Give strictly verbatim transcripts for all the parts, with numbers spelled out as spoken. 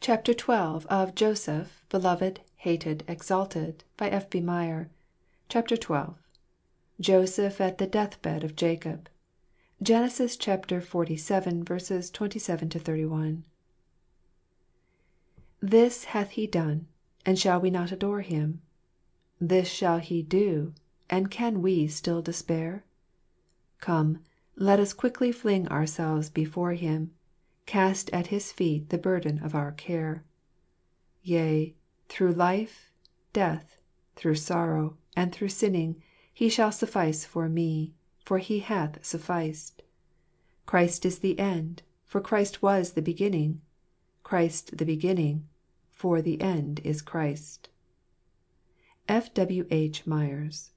CHAPTER twelve of Joseph, Beloved, Hated, Exalted, by F. B. Meyer. Chapter twelve. Joseph at the deathbed of Jacob. Genesis chapter forty-seven, verses twenty-seven to thirty-one. This hath he done, and shall we not adore him? This shall he do, and can we still despair? Come, let us quickly fling ourselves before him, cast at his feet the burden of our care. Yea, through life, death, through sorrow, and through sinning, he shall suffice for me, for he hath sufficed. Christ is the end, for Christ was the beginning. Christ the beginning, for the end is Christ. F. W. H. Myers.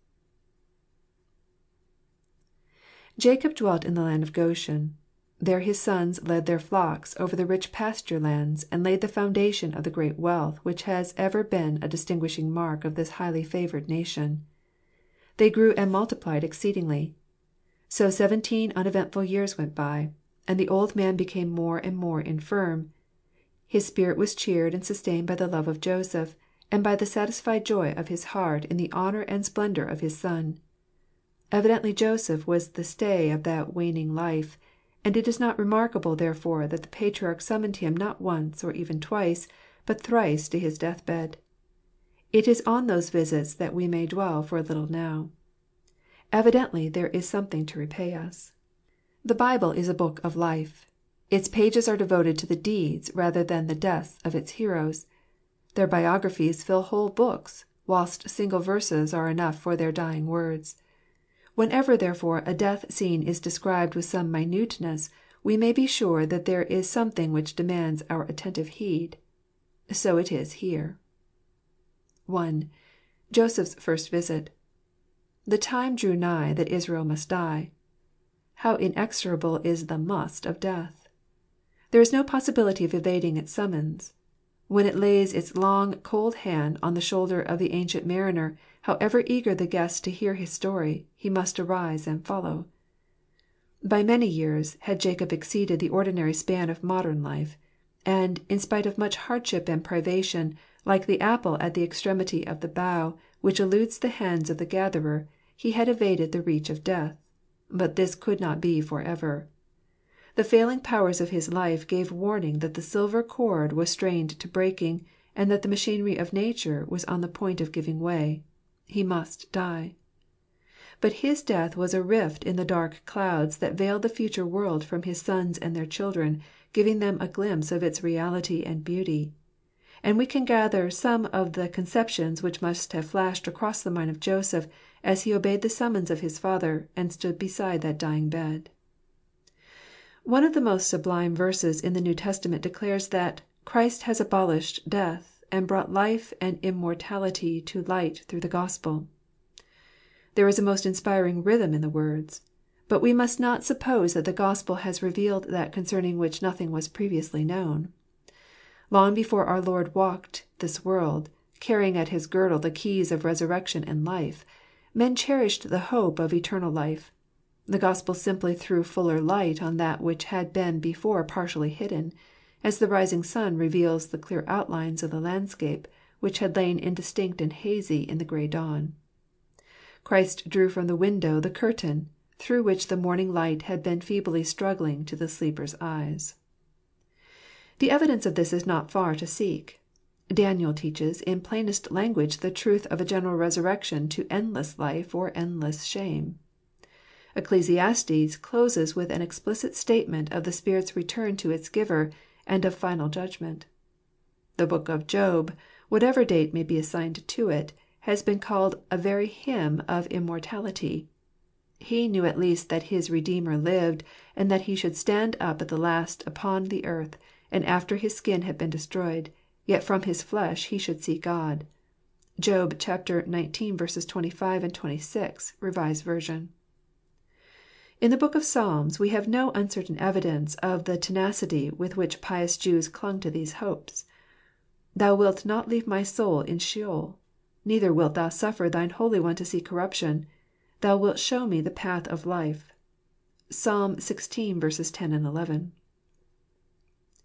Jacob dwelt in the land of Goshen. There his sons led their flocks over the rich pasture lands, and laid the foundation of the great wealth which has ever been a distinguishing mark of this highly favoured nation. They grew and multiplied exceedingly. So seventeen uneventful years went by, and the old man became more and more infirm. His spirit was cheered and sustained by the love of Joseph, and by the satisfied joy of his heart in the honour and splendour of his son. Evidently Joseph was the stay of that waning life, and it is not remarkable therefore that the patriarch summoned him not once or even twice, but thrice to his deathbed. It is on those visits that we may dwell for a little now. Evidently there is something to repay us. The Bible is a book of life. Its pages are devoted to the deeds rather than the deaths of its heroes. Their biographies fill whole books, whilst single verses are enough for their dying words. Whenever therefore a death scene is described with some minuteness, we may be sure that there is something which demands our attentive heed. So it is here. one. Joseph's first visit. The time drew nigh that Israel must die. How inexorable is the must of death! There is no possibility of evading its summons. When it lays its long, cold hand on the shoulder of the Ancient Mariner, however eager the guest to hear his story, he must arise and follow. By many years had Jacob exceeded the ordinary span of modern life, and, in spite of much hardship and privation, like the apple at the extremity of the bough, which eludes the hands of the gatherer, he had evaded the reach of death. But this could not be for ever. The failing powers of his life gave warning that the silver cord was strained to breaking, and that the machinery of nature was on the point of giving way. He must die. But his death was a rift in the dark clouds that veiled the future world from his sons and their children, giving them a glimpse of its reality and beauty. And we can gather some of the conceptions which must have flashed across the mind of Joseph as he obeyed the summons of his father, and stood beside that dying bed. One of the most sublime verses in the New Testament declares that Christ has abolished death, and brought life and immortality to light through the Gospel. There is a most inspiring rhythm in the words. But we must not suppose that the Gospel has revealed that concerning which nothing was previously known. Long before our Lord walked this world, carrying at his girdle the keys of resurrection and life, men cherished the hope of eternal life. The Gospel simply threw fuller light on that which had been before partially hidden, as the rising sun reveals the clear outlines of the landscape which had lain indistinct and hazy in the grey dawn. Christ drew from the window the curtain, through which the morning light had been feebly struggling to the sleeper's eyes. The evidence of this is not far to seek. Daniel teaches in plainest language the truth of a general resurrection to endless life or endless shame. Ecclesiastes closes with an explicit statement of the Spirit's return to its giver, and of final judgment. The book of Job, whatever date may be assigned to it, has been called a very hymn of immortality. He knew at least that his Redeemer lived, and that he should stand up at the last upon the earth, and after his skin had been destroyed, yet from his flesh he should see God. Job chapter nineteen, verses twenty-five and twenty-six, Revised Version. In the book of Psalms we have no uncertain evidence of the tenacity with which pious Jews clung to these hopes. Thou wilt not leave my soul in Sheol, neither wilt thou suffer thine Holy One to see corruption. Thou wilt show me the path of life. Psalm sixteen, verses ten and eleven.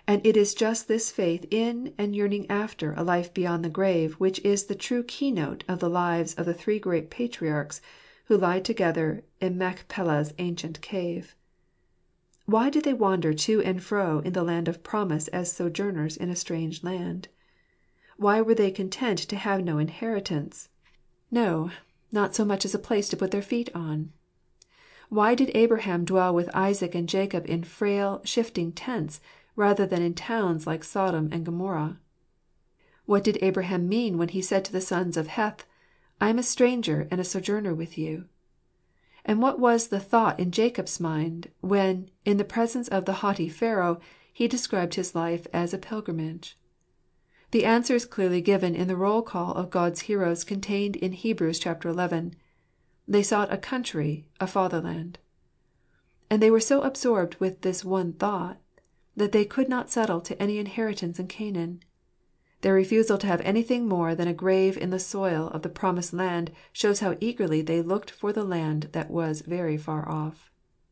And it is just this faith in and yearning after a life beyond the grave which is the true keynote of the lives of the three great patriarchs who lie together in Machpelah's ancient cave. Why did they wander to and fro in the land of promise as sojourners in a strange land? Why were they content to have no inheritance, no, not so much as a place to put their feet on? Why did Abraham dwell with Isaac and Jacob in frail, shifting tents, rather than in towns like Sodom and Gomorrah? What did Abraham mean when he said to the sons of Heth, I am a stranger and a sojourner with you? And what was the thought in Jacob's mind, when, in the presence of the haughty Pharaoh, he described his life as a pilgrimage? The answer is clearly given in the roll call of God's heroes contained in Hebrews chapter eleven. They sought a country, a fatherland. And they were so absorbed with this one thought, that they could not settle to any inheritance in Canaan. Their refusal to have anything more than a grave in the soil of the promised land shows how eagerly they looked for the land that was very far off.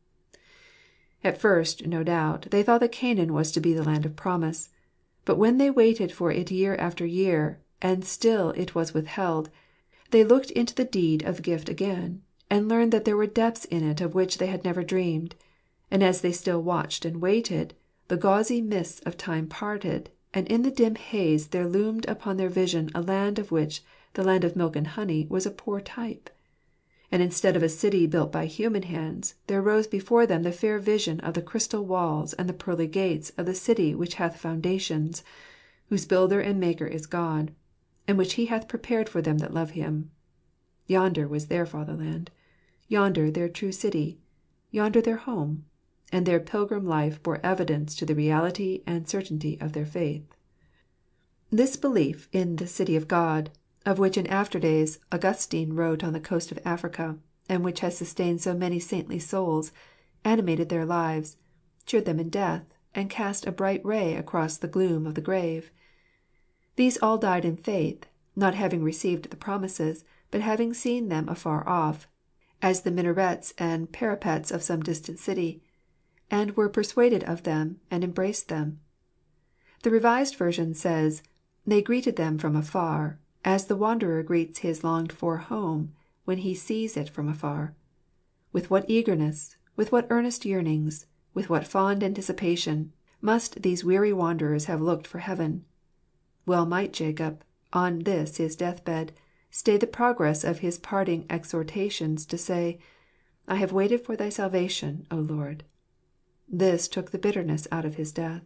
At first, no doubt, they thought that Canaan was to be the land of promise. But when they waited for it year after year, and still it was withheld, they looked into the deed of gift again, and learned that there were depths in it of which they had never dreamed. And as they still watched and waited, the gauzy mists of time parted, and in the dim haze there loomed upon their vision a land of which the land of milk and honey was a poor type. And instead of a city built by human hands, there rose before them the fair vision of the crystal walls and the pearly gates of the city which hath foundations, whose builder and maker is God, and which he hath prepared for them that love him. Yonder was their fatherland, yonder their true city, yonder their home, and their pilgrim life bore evidence to the reality and certainty of their faith. This belief in the city of God, of which in after days Augustine wrote on the coast of Africa, and which has sustained so many saintly souls, animated their lives, cheered them in death, and cast a bright ray across the gloom of the grave. These all died in faith, not having received the promises, but having seen them afar off, as the minarets and parapets of some distant city, and were persuaded of them, and embraced them. The Revised Version says, they greeted them from afar, as the wanderer greets his longed-for home when he sees it from afar. With what eagerness, with what earnest yearnings, with what fond anticipation, must these weary wanderers have looked for heaven! Well might Jacob, on this his deathbed, stay the progress of his parting exhortations to say, I have waited for thy salvation, O Lord. This took the bitterness out of his death.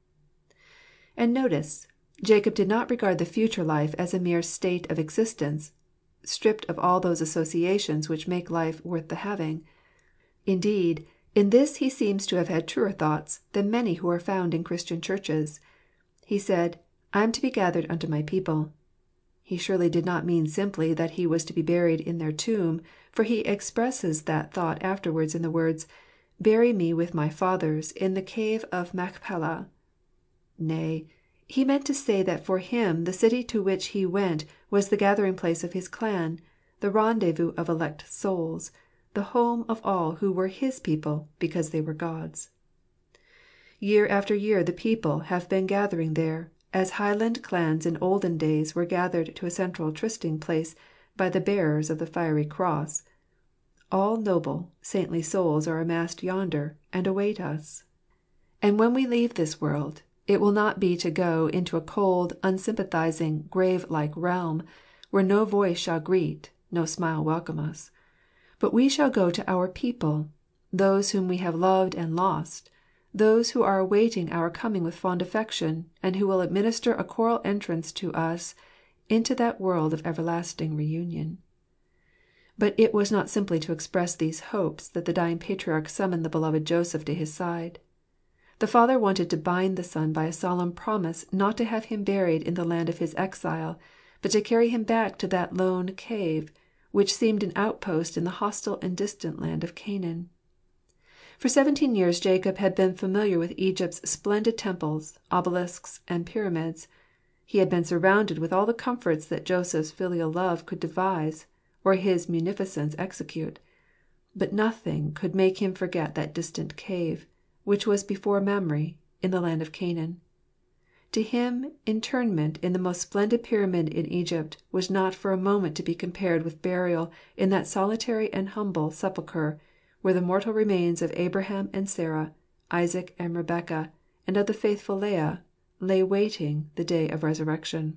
And notice, Jacob did not regard the future life as a mere state of existence, stripped of all those associations which make life worth the having. Indeed, in this he seems to have had truer thoughts than many who are found in Christian churches. He said, I am to be gathered unto my people. He surely did not mean simply that he was to be buried in their tomb, for he expresses that thought afterwards in the words, Bury me with my fathers in the cave of Machpelah. Nay, he meant to say that for him the city to which he went was the gathering place of his clan, the rendezvous of elect souls, the home of all who were his people because they were God's. Year after year the people have been gathering there, as Highland clans in olden days were gathered to a central trysting place by the bearers of the fiery cross. All noble, saintly souls are amassed yonder, and await us. And when we leave this world, it will not be to go into a cold, unsympathizing, grave-like realm, where no voice shall greet, no smile welcome us. But we shall go to our people, those whom we have loved and lost, those who are awaiting our coming with fond affection, and who will administer a choral entrance to us into that world of everlasting reunion. But it was not simply to express these hopes that the dying patriarch summoned the beloved Joseph to his side. The father wanted to bind the son by a solemn promise not to have him buried in the land of his exile, but to carry him back to that lone cave, which seemed an outpost in the hostile and distant land of Canaan. For seventeen years Jacob had been familiar with Egypt's splendid temples, obelisks, and pyramids. He had been surrounded with all the comforts that Joseph's filial love could devise, or his munificence execute. But nothing could make him forget that distant cave, which was before Mamre, in the land of Canaan. To him interment in the most splendid pyramid in Egypt was not for a moment to be compared with burial in that solitary and humble sepulchre where the mortal remains of Abraham and Sarah, Isaac and Rebekah, and of the faithful Leah, lay waiting the day of resurrection.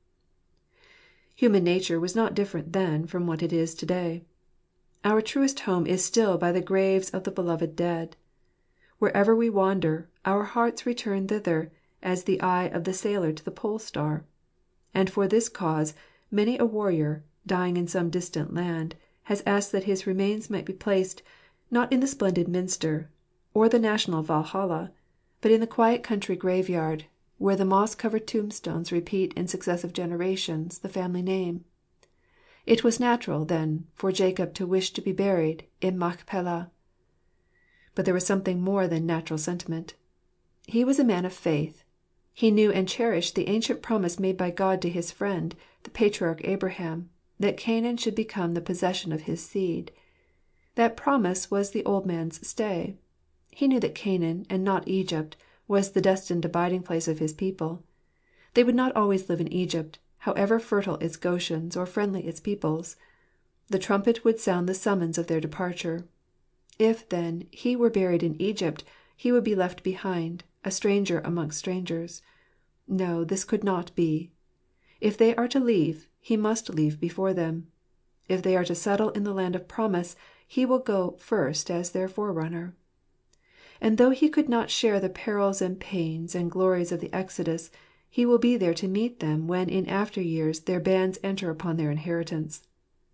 Human nature was not different then from what it is to day. Our truest home is still by the graves of the beloved dead. Wherever we wander, our hearts return thither, as the eye of the sailor to the pole star. And for this cause many a warrior, dying in some distant land, has asked that his remains might be placed, not in the splendid minster, or the national Valhalla, but in the quiet country graveyard, where the moss-covered tombstones repeat in successive generations the family name. It was natural, then, for Jacob to wish to be buried in Machpelah. But there was something more than natural sentiment. He was a man of faith. He knew and cherished the ancient promise made by God to his friend, the patriarch Abraham, that Canaan should become the possession of his seed. That promise was the old man's stay. He knew that Canaan, and not Egypt, was the destined abiding place of his people. They would not always live in Egypt, however fertile its Goshens or friendly its peoples. The trumpet would sound the summons of their departure. If, then, he were buried in Egypt, he would be left behind, a stranger amongst strangers. No, this could not be. If they are to leave, he must leave before them. If they are to settle in the land of promise, he will go first as their forerunner. And though he could not share the perils and pains and glories of the Exodus, he will be there to meet them when in after years their bands enter upon their inheritance.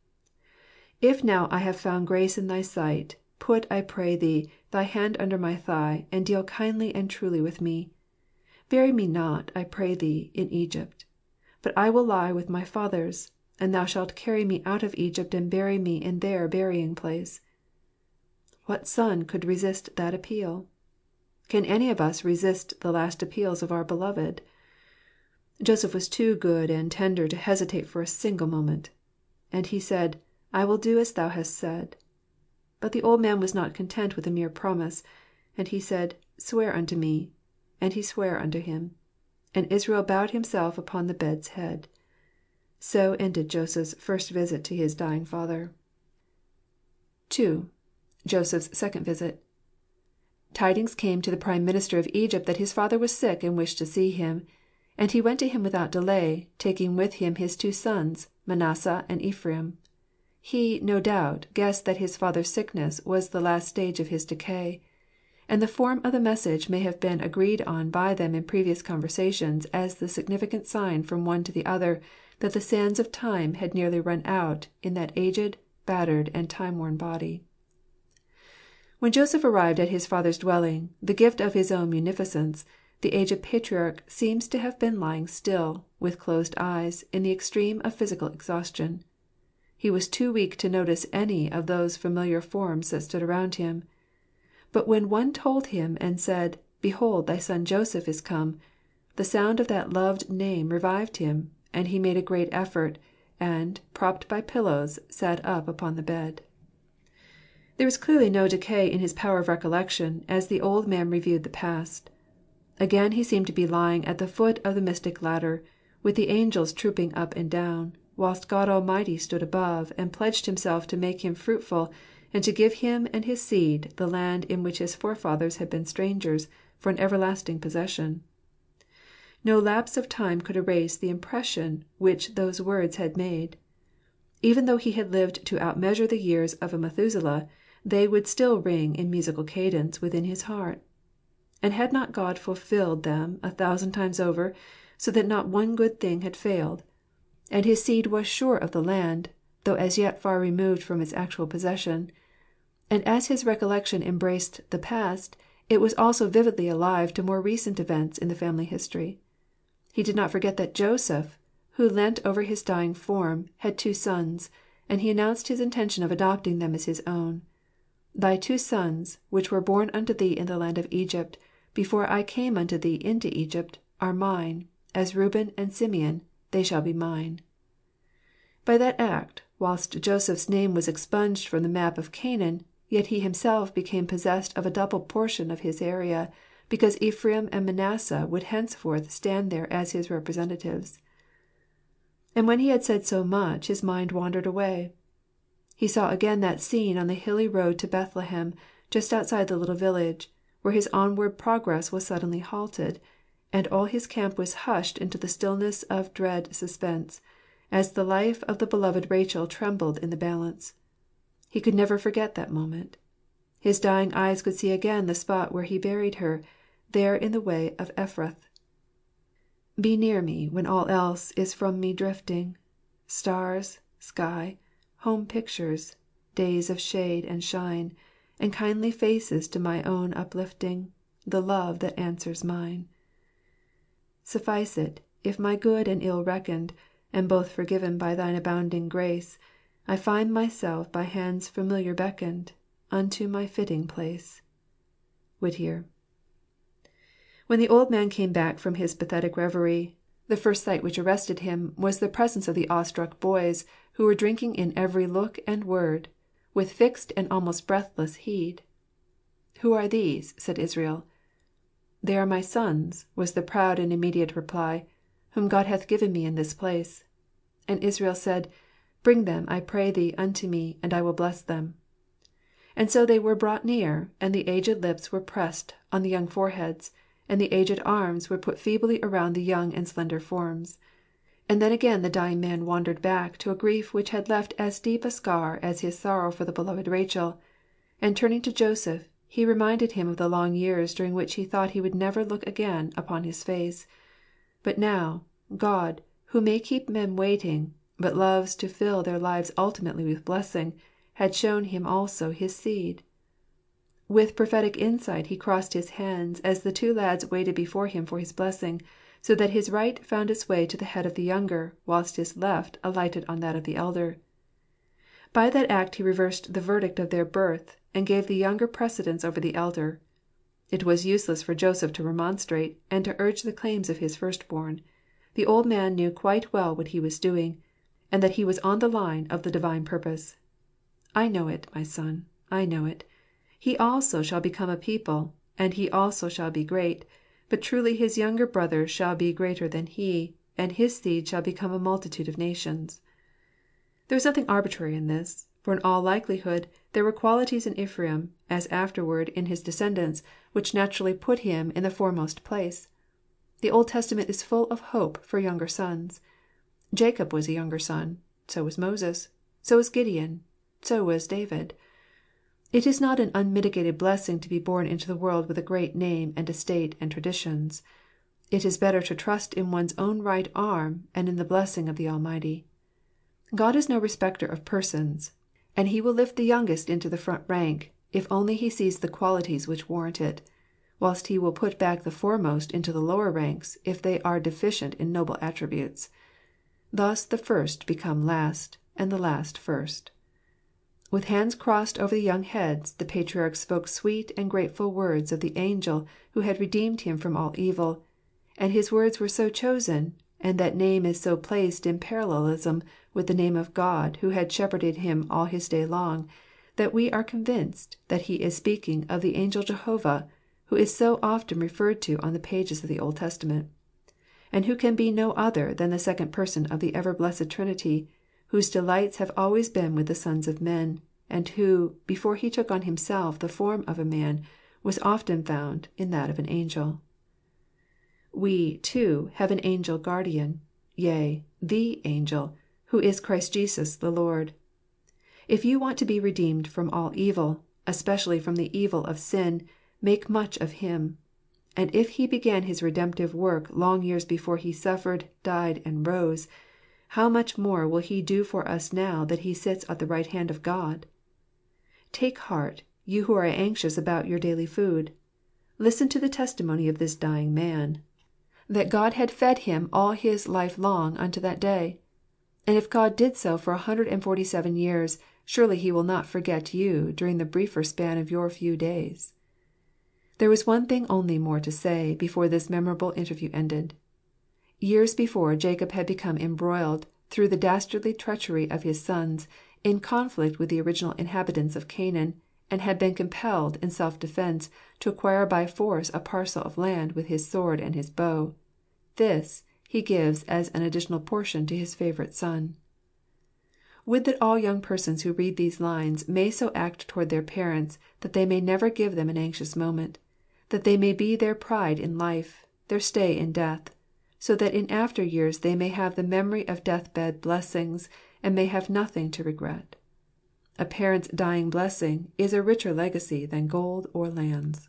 If now I have found grace in thy sight, put, I pray thee, thy hand under my thigh, and deal kindly and truly with me. Bury me not, I pray thee, in Egypt, but I will lie with my fathers, and thou shalt carry me out of Egypt and bury me in their burying place. What son could resist that appeal? Can any of us resist the last appeals of our beloved? Joseph was too good and tender to hesitate for a single moment. And he said, I will do as thou hast said. But the old man was not content with a mere promise, and he said, Swear unto me. And he sware unto him. And Israel bowed himself upon the bed's head. So ended Joseph's first visit to his dying father. two. Joseph's second visit. Tidings came to the prime minister of Egypt that his father was sick and wished to see him. And he went to him without delay, taking with him his two sons, Manasseh and Ephraim. He, no doubt, guessed that his father's sickness was the last stage of his decay. And the form of the message may have been agreed on by them in previous conversations as the significant sign from one to the other that the sands of time had nearly run out in that aged, battered, and time-worn body. When Joseph arrived at his father's dwelling, the gift of his own munificence, the aged patriarch seems to have been lying still, with closed eyes, in the extreme of physical exhaustion. He was too weak to notice any of those familiar forms that stood around him. But when one told him and said, Behold, thy son Joseph is come, the sound of that loved name revived him, and he made a great effort, and, propped by pillows, sat up upon the bed. There was clearly no decay in his power of recollection as the old man reviewed the past. Again he seemed to be lying at the foot of the mystic ladder, with the angels trooping up and down, whilst God Almighty stood above, and pledged himself to make him fruitful, and to give him and his seed the land in which his forefathers had been strangers, for an everlasting possession. No lapse of time could erase the impression which those words had made. Even though he had lived to outmeasure the years of a Methuselah, they would still ring in musical cadence within his heart. And had not God fulfilled them a thousand times over, so that not one good thing had failed? And his seed was sure of the land, though as yet far removed from its actual possession. And as his recollection embraced the past, it was also vividly alive to more recent events in the family history. He did not forget that Joseph, who leant over his dying form, had two sons, and he announced his intention of adopting them as his own. Thy two sons, which were born unto thee in the land of Egypt, before I came unto thee into Egypt, are mine: as Reuben and Simeon, they shall be mine. By that act, whilst Joseph's name was expunged from the map of Canaan, yet he himself became possessed of a double portion of his area, because Ephraim and Manasseh would henceforth stand there as his representatives. And when he had said so much, his mind wandered away. He saw again that scene on the hilly road to Bethlehem, just outside the little village, where his onward progress was suddenly halted, and all his camp was hushed into the stillness of dread suspense, as the life of the beloved Rachel trembled in the balance. He could never forget that moment. His dying eyes could see again the spot where he buried her, there in the way of Ephrath. Be near me when all else is from me drifting, stars, sky, home pictures, days of shade and shine, and kindly faces to my own uplifting, the love that answers mine. Suffice it, if my good and ill reckoned, and both forgiven by thine abounding grace, I find myself by hands familiar beckoned, unto my fitting place. Whittier. When the old man came back from his pathetic reverie, the first sight which arrested him was the presence of the awestruck boys, who were drinking in every look and word, with fixed and almost breathless heed. "Who are these?" said Israel. "They are my sons," was the proud and immediate reply, "whom God hath given me in this place." And Israel said, "Bring them, I pray thee, unto me, and I will bless them." And so they were brought near, and the aged lips were pressed on the young foreheads, and the aged arms were put feebly around the young and slender forms. And then again the dying man wandered back to a grief which had left as deep a scar as his sorrow for the beloved Rachel, and turning to Joseph, he reminded him of the long years during which he thought he would never look again upon his face. But now, God, who may keep men waiting, but loves to fill their lives ultimately with blessing, had shown him also his seed. With prophetic insight he crossed his hands as the two lads waited before him for his blessing, so that his right found its way to the head of the younger, whilst his left alighted on that of the elder. By that act he reversed the verdict of their birth, and gave the younger precedence over the elder. It was useless for Joseph to remonstrate, and to urge the claims of his firstborn. The old man knew quite well what he was doing, and that he was on the line of the divine purpose. "I know it, my son, I know it. He also shall become a people, and he also shall be great, but truly his younger brothers shall be greater than he, and his seed shall become a multitude of nations." There was nothing arbitrary in this, for in all likelihood there were qualities in Ephraim, as afterward in his descendants, which naturally put him in the foremost place. The Old Testament is full of hope for younger sons. Jacob was a younger son, so was Moses, so was Gideon, so was David. It is not an unmitigated blessing to be born into the world with a great name and estate and traditions. It is better to trust in one's own right arm and in the blessing of the Almighty. God is no respecter of persons, and he will lift the youngest into the front rank, if only he sees the qualities which warrant it, whilst he will put back the foremost into the lower ranks if they are deficient in noble attributes. Thus the first become last, and the last first. With hands crossed over the young heads, the patriarch spoke sweet and grateful words of the angel who had redeemed him from all evil, and his words were so chosen, and that name is so placed in parallelism with the name of God who had shepherded him all his day long, that we are convinced that he is speaking of the angel Jehovah, who is so often referred to on the pages of the Old Testament, and who can be no other than the second person of the ever blessed Trinity, whose delights have always been with the sons of men, and who, before he took on himself the form of a man, was often found in that of an angel. We, too, have an angel guardian, yea, the angel, who is Christ Jesus the Lord. If you want to be redeemed from all evil, especially from the evil of sin, make much of him. And if he began his redemptive work long years before he suffered, died, and rose, how much more will he do for us now that he sits at the right hand of God? Take heart, you who are anxious about your daily food. Listen to the testimony of this dying man, that God had fed him all his life long unto that day. And if God did so for a hundred and forty-seven years, surely he will not forget you during the briefer span of your few days. There was one thing only more to say before this memorable interview ended. Years before Jacob had become embroiled, through the dastardly treachery of his sons, in conflict with the original inhabitants of Canaan, and had been compelled, in self-defense, to acquire by force a parcel of land with his sword and his bow. This he gives as an additional portion to his favourite son. Would that all young persons who read these lines may so act toward their parents that they may never give them an anxious moment, that they may be their pride in life, their stay in death, so that in after years they may have the memory of death-bed blessings, and may have nothing to regret. A parent's dying blessing is a richer legacy than gold or lands.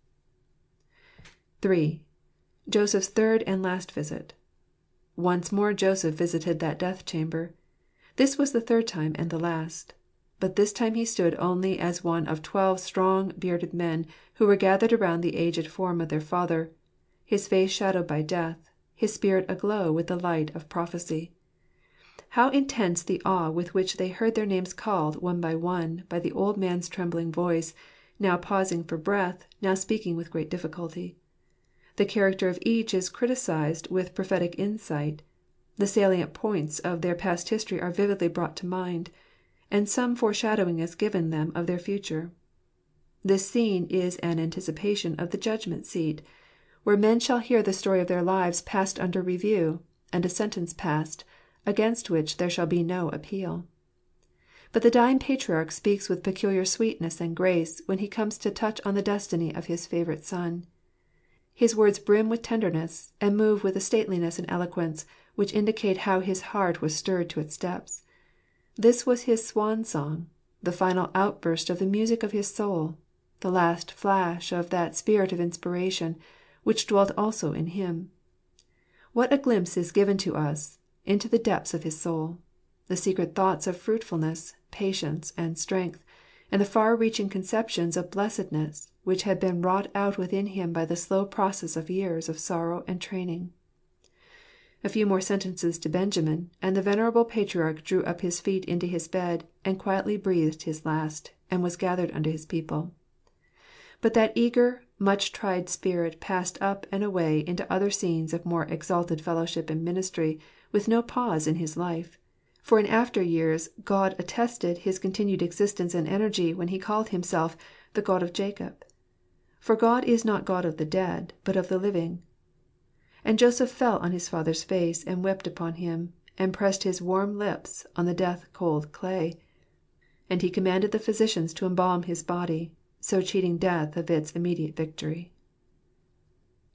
three. Joseph's third and last visit. Once more Joseph visited that death chamber. This was the third time and the last. But this time he stood only as one of twelve strong, bearded men who were gathered around the aged form of their father, his face shadowed by death, his spirit aglow with the light of prophecy. How intense the awe with which they heard their names called, one by one, by the old man's trembling voice, now pausing for breath, now speaking with great difficulty. The character of each is criticised with prophetic insight. The salient points of their past history are vividly brought to mind, and some foreshadowing is given them of their future. This scene is an anticipation of the judgment seat, where men shall hear the story of their lives passed under review, and a sentence passed, against which there shall be no appeal. But the dying patriarch speaks with peculiar sweetness and grace when he comes to touch on the destiny of his favourite son. His words brim with tenderness, and move with a stateliness and eloquence which indicate how his heart was stirred to its depths. This was his swan song, the final outburst of the music of his soul, the last flash of that spirit of inspiration which dwelt also in him. What a glimpse is given to us into the depths of his soul, the secret thoughts of fruitfulness, patience, and strength, and the far-reaching conceptions of blessedness which had been wrought out within him by the slow process of years of sorrow and training. A few more sentences to Benjamin, and the venerable patriarch drew up his feet into his bed, and quietly breathed his last, and was gathered unto his people. But that eager, much-tried spirit passed up and away into other scenes of more exalted fellowship and ministry, with no pause in his life. For in after years God attested his continued existence and energy when he called himself the God of Jacob. For God is not God of the dead, but of the living. And Joseph fell on his father's face, and wept upon him, and pressed his warm lips on the death-cold clay. And he commanded the physicians to embalm his body, so cheating death of its immediate victory.